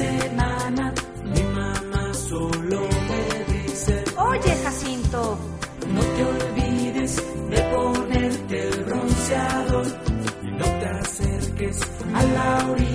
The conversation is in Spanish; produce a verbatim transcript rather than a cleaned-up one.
sé nada, mi mamá solo me dice: Oye, Jacinto, no te olvides de ponerte el bronceador y no te acerques a la orilla